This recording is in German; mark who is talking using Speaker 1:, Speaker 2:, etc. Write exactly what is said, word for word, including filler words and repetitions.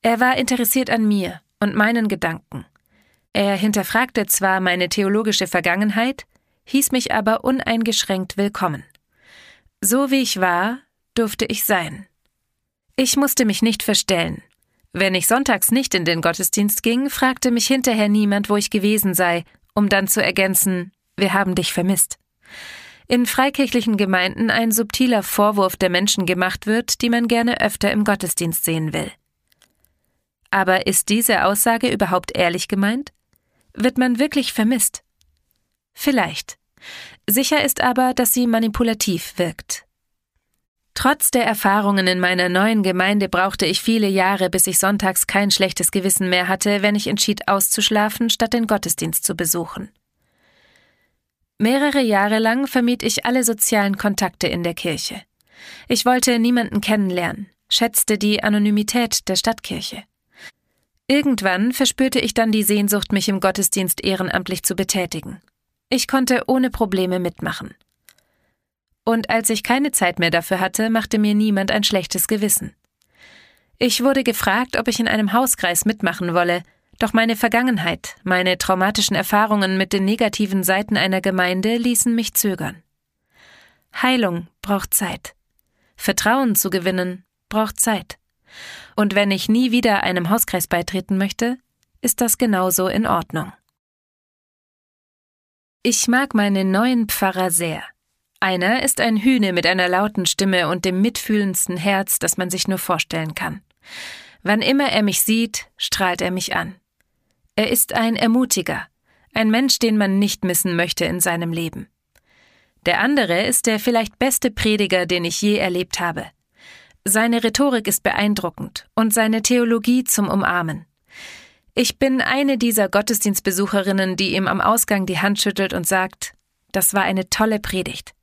Speaker 1: Er war interessiert an mir und meinen Gedanken. Er hinterfragte zwar meine theologische Vergangenheit, hieß mich aber uneingeschränkt willkommen. So wie ich war, durfte ich sein. Ich musste mich nicht verstellen. Wenn ich sonntags nicht in den Gottesdienst ging, fragte mich hinterher niemand, wo ich gewesen sei, um dann zu ergänzen, wir haben dich vermisst. In freikirchlichen Gemeinden ein subtiler Vorwurf der Menschen gemacht wird, die man gerne öfter im Gottesdienst sehen will. Aber ist diese Aussage überhaupt ehrlich gemeint? Wird man wirklich vermisst? Vielleicht. Sicher ist aber, dass sie manipulativ wirkt. Trotz der Erfahrungen in meiner neuen Gemeinde brauchte ich viele Jahre, bis ich sonntags kein schlechtes Gewissen mehr hatte, wenn ich entschied, auszuschlafen, statt den Gottesdienst zu besuchen. Mehrere Jahre lang vermied ich alle sozialen Kontakte in der Kirche. Ich wollte niemanden kennenlernen, schätzte die Anonymität der Stadtkirche. Irgendwann verspürte ich dann die Sehnsucht, mich im Gottesdienst ehrenamtlich zu betätigen. Ich konnte ohne Probleme mitmachen. Und als ich keine Zeit mehr dafür hatte, machte mir niemand ein schlechtes Gewissen. Ich wurde gefragt, ob ich in einem Hauskreis mitmachen wolle, doch meine Vergangenheit, meine traumatischen Erfahrungen mit den negativen Seiten einer Gemeinde ließen mich zögern. Heilung braucht Zeit. Vertrauen zu gewinnen braucht Zeit. Und wenn ich nie wieder einem Hauskreis beitreten möchte, ist das genauso in Ordnung. Ich mag meinen neuen Pfarrer sehr. Einer ist ein Hüne mit einer lauten Stimme und dem mitfühlendsten Herz, das man sich nur vorstellen kann. Wann immer er mich sieht, strahlt er mich an. Er ist ein Ermutiger, ein Mensch, den man nicht missen möchte in seinem Leben. Der andere ist der vielleicht beste Prediger, den ich je erlebt habe. Seine Rhetorik ist beeindruckend und seine Theologie zum Umarmen. Ich bin eine dieser Gottesdienstbesucherinnen, die ihm am Ausgang die Hand schüttelt und sagt, das war eine tolle Predigt.